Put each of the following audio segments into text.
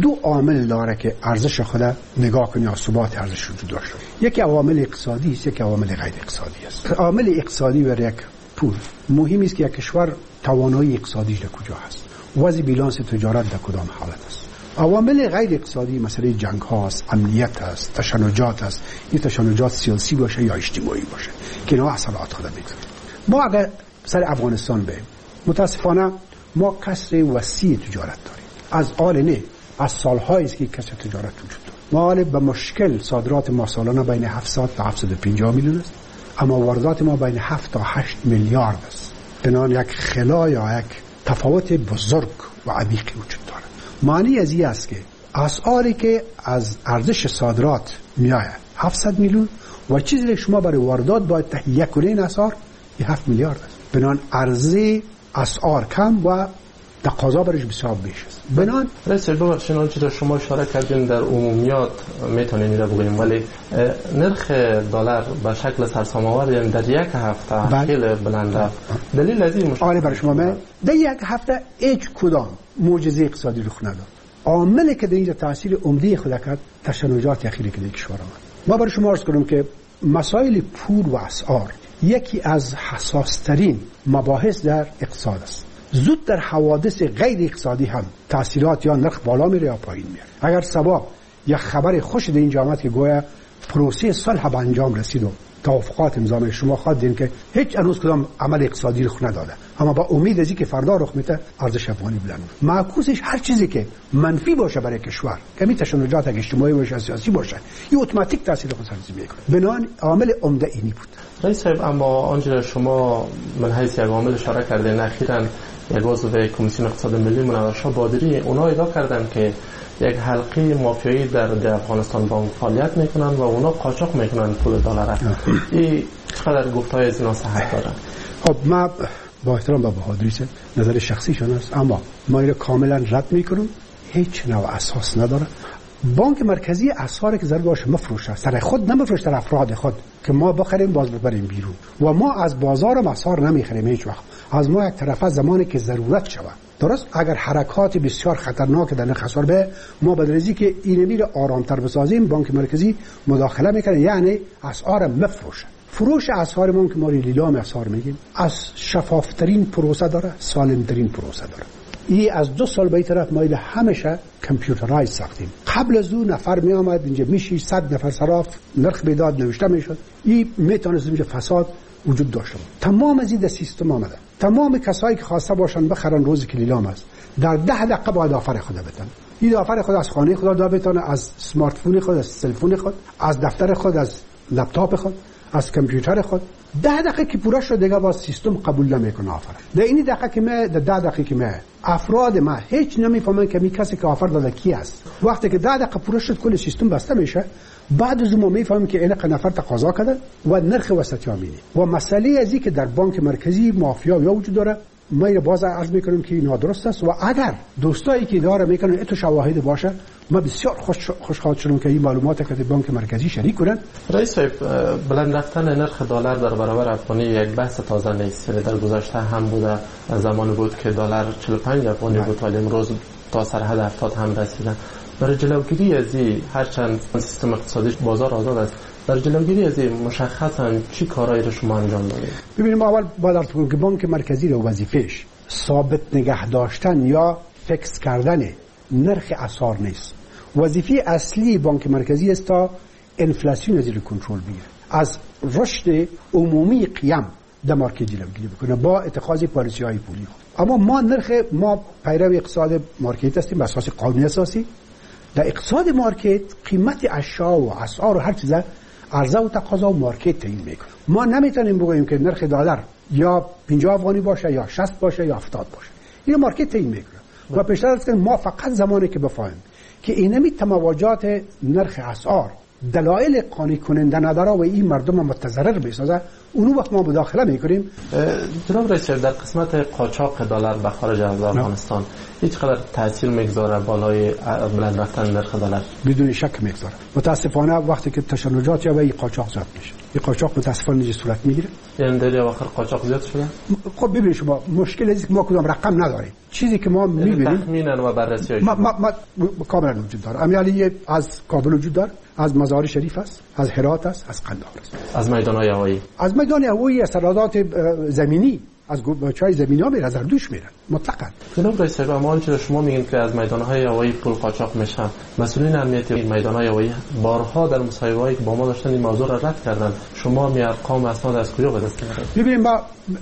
دو عامل داره که ارزش خود نگاه کنی یا ثبات ارزش وجود داشته. یکی عوامل اقتصادی است، یکی عوامل غیر اقتصادی است. عامل اقتصادی برای یک پول مهم است که یک کشور توانایی اقتصادیش در کجا هست، وضع بیلانس تجارت در کدام حالت است. عوامل غیر اقتصادی مسئله جنگ هاست، امنیت است، تشنجات است. این تشنجات سیاسی باشه یا اجتماعی باشه که اینا اثرات خود میگذاره. ما اگر سر افغانستان بریم، متاسفانه ما کسر وسیع تجارت داریم. از آل نه از سالهایی است که کسر تجارت وجود داره. ما حالا به مشکل صادرات ما سالانه بین 700 تا 750 میلیون است، اما واردات ما بین 7 تا 8 میلیارد است. بنابراین یک خلا یا یک تفاوت بزرگ و عمیقی وجود داره. معنی از این است که اسعاری که از ارزش صادرات میآید 700 میلیون و چیزی که شما برای واردات باید تهیه کنین اسعار 7 میلیارد است. بنابراین عرضه اسعار کم و تقاضا برش بسیار بیش است. بنابراین رئیس ببخشید آنچه را شما اشاره کردین در عمومیات میتونیم این را بگوییم، ولی نرخ دلار به شکل سرسام‌آور یعنی در یک هفته خیلی بلند رفت. دلیل از این آره برای شما در یک هفته هیچ کدام معجزه اقتصادی رخ نداد. عاملی که در اینجا تاثیر عمده خود کرد تشنجات اخیری که در کشور آمد. ما برای شما عرض کنم که مسائل پول و اسعار یکی از حساس‌ترین مباحث در اقتصاد است. زود در حوادث غیر اقتصادی هم تاثیرات یا نرخ بالا میره یا پایین میره. اگر سبا یا خبر خوش در اینجا آمد که گویا پروسه صلح به انجام رسید و توافقات امضا میشه، شما خواهد دیدین که هیچ هنوز کدام عمل اقتصادی رخ نداده، اما با امید از اینکه فردا رخ میده ارزش افغانی بلند. معکوسش هر چیزی که منفی باشه برای کشور، که می تشنجات اجتماعی باشه سیاسی باشه، این اتوماتیک تاثیر خودسازی میکنه. بنابراین عامل عمده اینی بود. رئیس صاحب، اما آنجا شما من حیث یک عامل اشاره کردین، اخیراً یک عضو کمیسیون اقتصاد ملی منور شاه بادری اونا ادعا کردن که یک حلقه مافیایی در افغانستان بانک فعالیت میکنن و اونا قاچاق میکنن پول دلار. این چقدر گفتهای از اینا صحت داره؟ خب ما با احترام به بهادری نظر شخصیشون است، اما ما این کاملا رد میکنم. هیچ نوع اساس نداره. بانک مرکزی اسعاری که ضرورت باشه مفروشه، سر خود نمیفروشه، در افراد خود که ما بخریم باز ببریم بیرون. و ما از بازار اسعار نمیخریم هیچ وقت. از ما یک طرفه زمانی که ضرورت شود. درست اگر حرکات بسیار خطرناک در نرخ اسعار به ما بدرزی که این میره آرامتر بسازیم، بانک مرکزی مداخله میکنه، یعنی اسعار مفروشه. فروش اسعار ما که ما لیلام اسعار میگیم از شفافترین پروسه داره، سالمترین پروسه داره. این از 2 سال به این طرف ما همیشه کامپیوترایز ساختیم. قبل از اون نفر می آمد اینجا میشی 100 نفر صراف نرخ بیداد نوشته میشد. این میتونست اینجا فساد وجود داشته. تمام از این سیستم آمده. تمام کسایی که خواسته باشن بخرن روزی که لیلام است در 10 دقیقه باید آفر خود بدن. این آفر خود از خانه خود دا بتونه، از اسمارت فون خود، از تلفن خود، از دفتر خود، از لپتاپ خود، از کامپیوتر خود 10 دقیقه که پورا شد دیگه باز سیستم قبول نمیکنه آفر. در این دقیقه که ما در 10 دقیقه که ما افراد ما هیچ نمیفهمن که می کسی که آفر داده کی است. وقتی که 10 دقیقه پورا شد کل سیستم بسته میشه، بعد از ما میفهمیم که این نفر تقاضا کرده و نرخ وسطی آمینی. و مسئله ازی که در بانک مرکزی مافیا یا وجود داره، ما این باز عرض میکنیم که نادرست است. و اگر دوستایی که داره میکنن اتو شواهد باشه، ما بسیار خوشحال شدیم که این معلومات که در بانک مرکزی شریک کنن. رئیس صاحب، بلند رفتن نرخ دلار در برابر افغانی یک بحث تازه نیست. در گذشته هم بوده، زمانی بود که دلار 45 افغانی بود ولی امروز تا سرحد 70 هم رسیدن. برای جلوگیری از این، هرچند سیستم اقتصادی بازار آزاد است، برای جلوگیری از این مشخصاً چی کارایی رو شما انجام دادید؟ ببینیم، اول باید عرض کنم که بانک مرکزی رو وظیفه‌اش ثابت نگه داشتن یا فکس کردن نرخ اسعار نیست. وظیفه اصلی بانک مرکزی است تا انفلاسیون زیر کنترل بگیره، از رشد عمومی قیام در مارکت جلوگیری بکنه با اتخاذ پالیسی‌های پولی خود. اما ما پیرو اقتصاد مارکت هستیم، بر اساس قانون اساسی. در اقتصاد مارکت قیمت اشیا و اسعار و هر چیز عرضه و تقاضا و مارکت تعیین میکنه. ما نمیتونیم بگوییم که نرخ دلار یا 50 افغانی باشه یا 60 باشه یا 70 باشه. این مارکت تعیین میکنه. و پیشتر از کنیم ما فقط زمانی که بفهمیم که اینمی تماوجات نرخ اسعار دلایل قانع کننده نداره و این مردم متضرر بسازه، اون وقت ما مداخله میکنیم. جناب رئیس، در قسمت قاچاق دلار به خارج از افغانستان هیچ قدر تاثیر میگذاره بالای بلند رفتن نرخ دلار؟ بدون شک میگذاره. متاسفانه وقتی که تشنجات یا به قاچاق زیاد میشه، این قاچاق متاسفانه اینجا صورت میگیره. یعنی در آخر قاچاق زیاد شده. خب ببینید شما مشکل است که ما کدام رقم نداریم. چیزی که ما میبینیم تخمینا و بررسی ما کاملا وجود داره. امیالی از کابل وجود داره، از مزار شریف است، از هرات است، از قندهار است، از میدان‌های هوایی، از میدان هوایی، از سرادات زمینی، از چای زمینی ها میره، از اردوش میره مطلقاً. جناب رئیس ما آنچه شما میگین که از میدان‌های هوایی پول قاچاق میشه، مسئولین امنیتی میدان‌های هوایی بارها در مصاحبه‌ای که با ما داشتن این موضوع را رد کردن. شما می ارقام اسناد از کجا به دست میارید؟ ببینید ما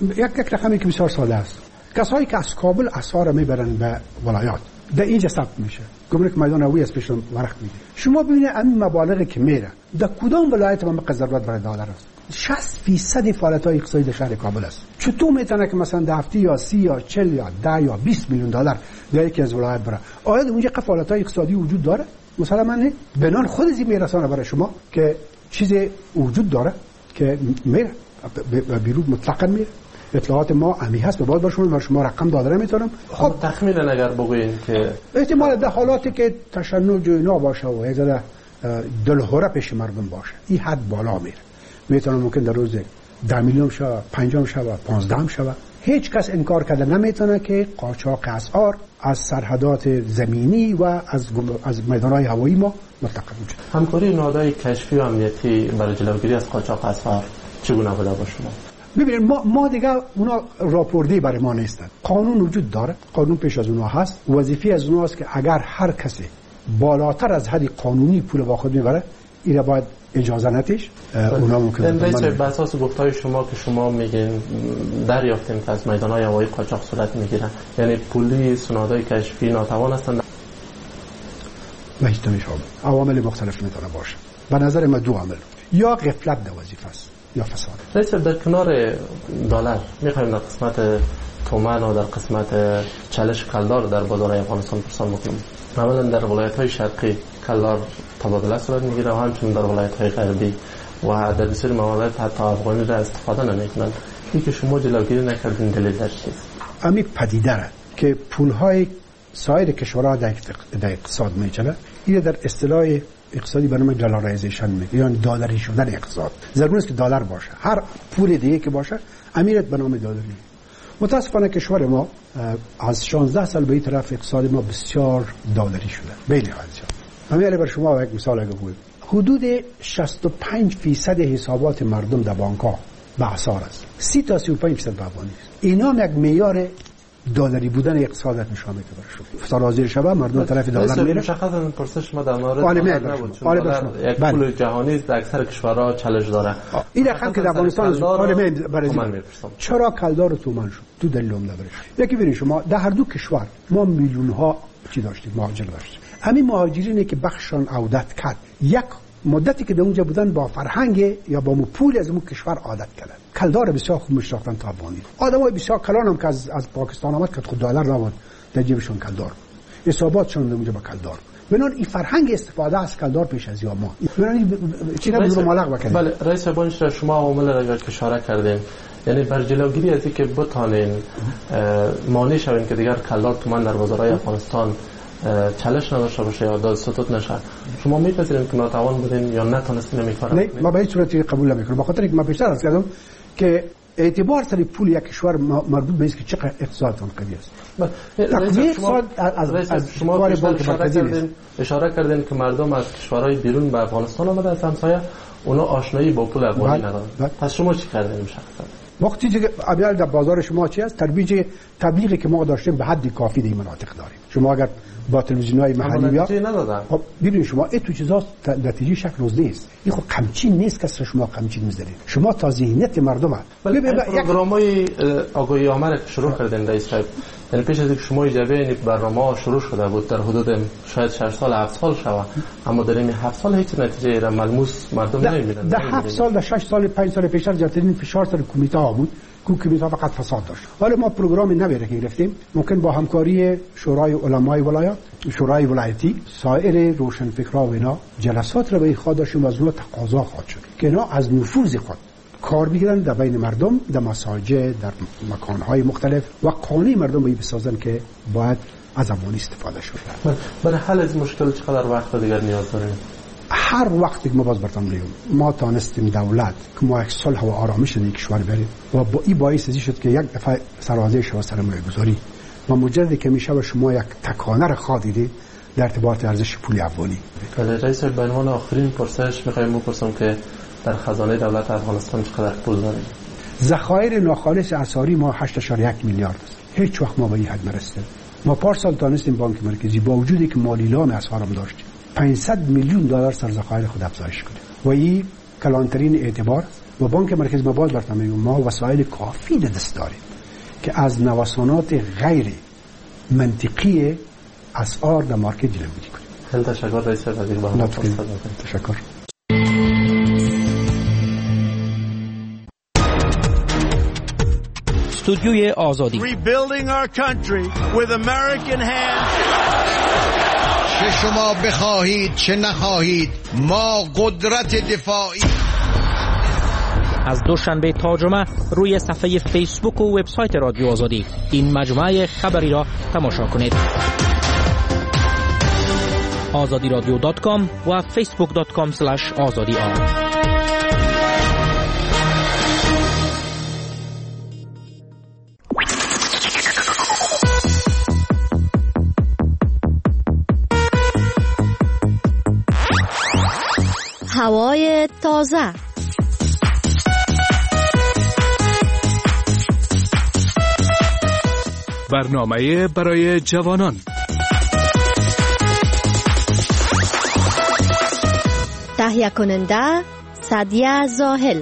یک رقمی که بسیار ساده است. کسایی که از کابل اسعار میبرن به ولایات در اینجا ثبت میشه، گمرک میدان هوایی از پیش ورق میده. شما ببینید این مبالغی که میره در کدام ولایت ما ضرورت برای دلار است. 60% فعالیت‌های اقتصادی در شهر کابل است. چطور میتونه که مثلا در هفته یا 30 یا 40 یا 10 یا 20 میلیون دلار در یکی از ولایت بره؟ آیا اونجا فعالیت‌های اقتصادی وجود داره؟ مثلا من بنان خود از میرسانه برای شما که چیزی وجود داره که میره بیرون مطلقاً میره. اطلاعات ما امی هست به باید شما رقم داده نمیتونم. خب تخمینا اگر بگوین که احتمال در حالاتی که تشنج اینا باشه و هزار دلهوره پیش مردم باشه این حد بالا میره. میتونه ممکن در روز 10 میلیون شوه، 5 شوه، 15 شوه. هیچ کس انکار کرده نمیتونه که قاچاق اسعار از سرحدات زمینی و از میدان‌های هوایی ما متقابل شد. همکاری نهادهای کشفی و امنیتی برای جلوگیری از قاچاق اسعار چگونه بوده با شما؟ ببینید ما دیگه اونا راپوردی برای ما نیستن. قانون وجود داره، قانون پیش از اونا هست. وظیفه از اونا است که اگر هر کسی بالاتر از حد قانونی پول با خود میبره این باید اجازه نتیش اونا ممکنه. به اساس گفتهای شما که شما میگین دریافتیم که از میدان‌های هوایی قاچاق صورت میگیرن، یعنی پولی سنادهای کشفی ناتوان هستند. هیچ نمیشه. عوامل مختلف میتونه باشه. به نظر من دو عامل، یا غفلت در وظیفه است یا فساد. رئیس در کنار دلار میخوایم در قسمت تومان و در قسمت چالش کلدار در بازار افغانستان پرسان بکنیم. معمولا در ولایت‌های شرقی کلدار تبادله صورت میگیره و همچنین در ولایت‌های غربی و در بسیاری موارد حتی افغانی را استفاده نمی‌کنند. این که شما جلوگیری نکردین دلیل در چیست؟ امی پدیده را که پول‌های سایر کشورها در اقتصاد میچنه این در اصطلاح اقتصادی به نام دلارایزیشن میگه، یعنی دلاری شدن اقتصاد. ضرور است که دلار باشه، هر پول دیگه که باشه امیرت به نام دلاری. متاسفانه کشور ما از 16 سال به این طرف اقتصاد ما بسیار دلاری شده. بین حالت همین بر شما یک مثال بگم. حدود 65% حسابات مردم در بانک‌ها به اسعار است. 30 تا 35% به افغانی است. اینا یک معیار دلاری بودن اقتصادت نشان میده برای شما. فرازیر شبه مردم طرف دلار میره. مشخصا پرسش ما در مورد دلار نبود. یک پول جهانی است، در اکثر کشورها چالش داره. این رقم که در افغانستان برای چرا کلدار تومان شد؟ تو دلیل عمده برش. یکی ببینید شما در هر دو کشور ما میلیون ها چی داشتیم؟ مهاجر داشتیم. همین مهاجرینی که بخشان عودت کرد یک مدتی که در اونجا بودن با فرهنگ یا با پول از اون کشور عادت کردن. کلدار بسیار خوب میشناختن تا افغانی. آدمای بسیار کلان هم که از پاکستان آمد که خود دلار نبود در جیبشون کلدار. حساباتشون اونجا با کلدار. بنان این فرهنگ استفاده از کلدار پیش از یا ما. بنان چی نمیدونم مالق بکنید. بله رئیس بانک شما عوامل را که اشاره کردین، یعنی بر جلوگیری از اینکه بتانین مانع شوین که دیگر کلدار تومان در بازارهای افغانستان چالش نداشته باشه یا داد ستوت نشه، شما میپذیرین که ناتوان بودین یا نتونستین نمیکارن؟ نه، ما به هیچ صورتی قبول نمیکنم. بخاطر اینکه ما بیشتر از کردم که اعتبار سری پول یک کشور مربوط به اینکه چقدر اقتصادتون قوی است. تقویت از شما اشاره کردین که مردم از کشورهای بیرون به افغانستان آمده از همسایه اونا آشنایی با پول افغانی ندارن. پس شما چی کردین مشخصا؟ وقتی که ابیال در بازار شما چی است؟ تبلیغی که ما داشتیم به حد کافی در این مناطق داریم. شما اگر با تلویزیون‌های محلی بیا خب ببینید شما این تو چیزا نتیجه شک روز نیست. این خب قمچین نیست که شما قمچین می‌ذارید. شما تا ذهنیت مردم پروگرام‌های آگاهی آمار شروع کردن رئیس صاحب. یعنی پیش از اینکه شما اجازه این برنامه شروع شده بود در حدود شاید 6 سال 7 سال شده، اما در این 7 سال هیچ نتیجه را ملموس مردم نمی‌بینن. در 7 سال در 6 سال 5 سال پیشتر جاترین فشار سر کمیته ها بود. کمیته فقط فساد داشت. حالا ما پروگرامی نمیره که گرفتیم، ممکن با همکاری شورای علمای ولایت، شورای ولایتی، سایر روشنفکرها و اینا جلسات رو به خود داشتیم و از اونها تقاضا خواهد شد که اینا از نفوذ خود کار بگیرن در بین مردم، در مساجد، در مکانهای مختلف و قانع مردم به این بسازن که باید از زمان استفاده شده. برای حل از مشکل چقدر وقت دیگر نیاز داریم؟ هر وقتی که ما باز برتم میگم ما تانستیم دولت که ما یک صلح و آرامش در کشور بریم و با این باعث ازی شد که یک دفعه سرازیر شد سرمایه گذاری و مجرد که میشه شما یک تکانه را خواهید در ارتباط ارزش پول افغانی. بله رئیس، به عنوان آخرین پرسش میخوایم بپرسم که در خزانه دولت افغانستان چقدر پول داریم؟ ذخایر ناخالص اسعاری ما 8.1 میلیارد است. هیچ وقت ما به این حد نرسیدیم. ما پارسال تانستیم بانک مرکزی با وجودی که مالیلان اسعارم داشت 500 میلیون دلار سر ذخایر خود افزایش کنه و این کلانترین اعتبار و بانک مرکزی ما باز برتم میگم ما وسایل کافی دست داریم که از نوسانات غیر منطقی اسعار در مارکت جلوگیری کنیم. خیلی تشکر رئیس وزیر. با ما تشکر. استودیوی آزادی. Rebuilding our country with American hands. چه شما بخواهید چه نخواهید ما قدرت دفاعی. از دوشنبه تا جمعه روی صفحه فیسبوک و وبسایت رادیو آزادی این مجموعه خبری را تماشا کنید. azadiradio.com و facebook.com/azadi. هوای تازه. برنامه برای جوانان. تهیه کننده سعدیه زاهل.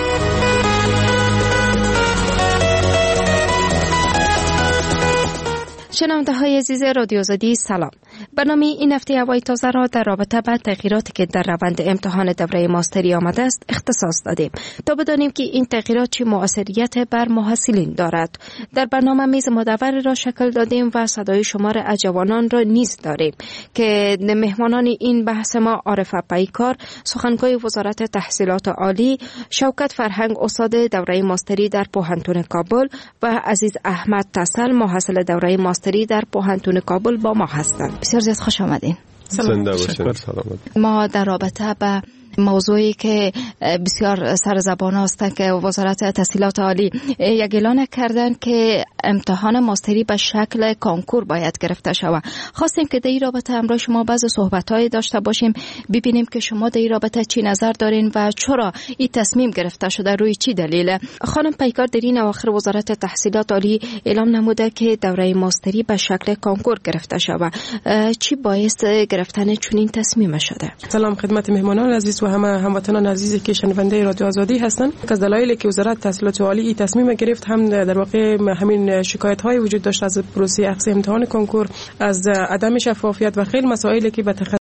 شنونده های عزیز رادیو آزادی سلام. برنامه این هفته هوای تازه را در رابطه با تغییراتی که در روند امتحان دوره ماستری آمده است اختصاص دادیم تا بدانیم که این تغییرات چه مؤثریت بر محصلین دارد. در برنامه میز مدور را شکل دادیم و صدای شمار از جوانان را نیز داریم که مهمانان این بحث ما عارف پیکار سخنگوی وزارت تحصیلات عالی، شوکت فرهنگ استاد دوره ماستری در پوهنتون کابل و عزیز احمد تسل محصل دوره ماستری در پوهنتون کابل با ما هستند. بسیار زیاد خوش آمدین. زنده باشین. سلامت. ما در رابطه با موضوعی که بسیار سر زبان است که وزارت تحصیلات عالی یک اعلان کردن که امتحان ماستری به شکل کنکور باید گرفته شود. خواستیم که در این رابطه همراه شما بعضی صحبت‌های داشته باشیم، ببینیم که شما در این رابطه چی نظر دارین و چرا این تصمیم گرفته شده، روی چی دلیله. خانم پیکار در این اواخر وزارت تحصیلات عالی اعلام نموده که دوره ماستری به شکل کنکور گرفته شود. چی باعث گرفتن چنین تصمیم شده؟ سلام خدمت مهمانان عزیز و همه هموطنان عزیزی که شنونده رادیو آزادی هستند. از دلایلی که وزارت تحصیلات عالی این تصمیم گرفت هم در واقع همین شکایت های وجود داشت از پروسه اخذ امتحان کنکور، از عدم شفافیت و خیلی مسائلی که به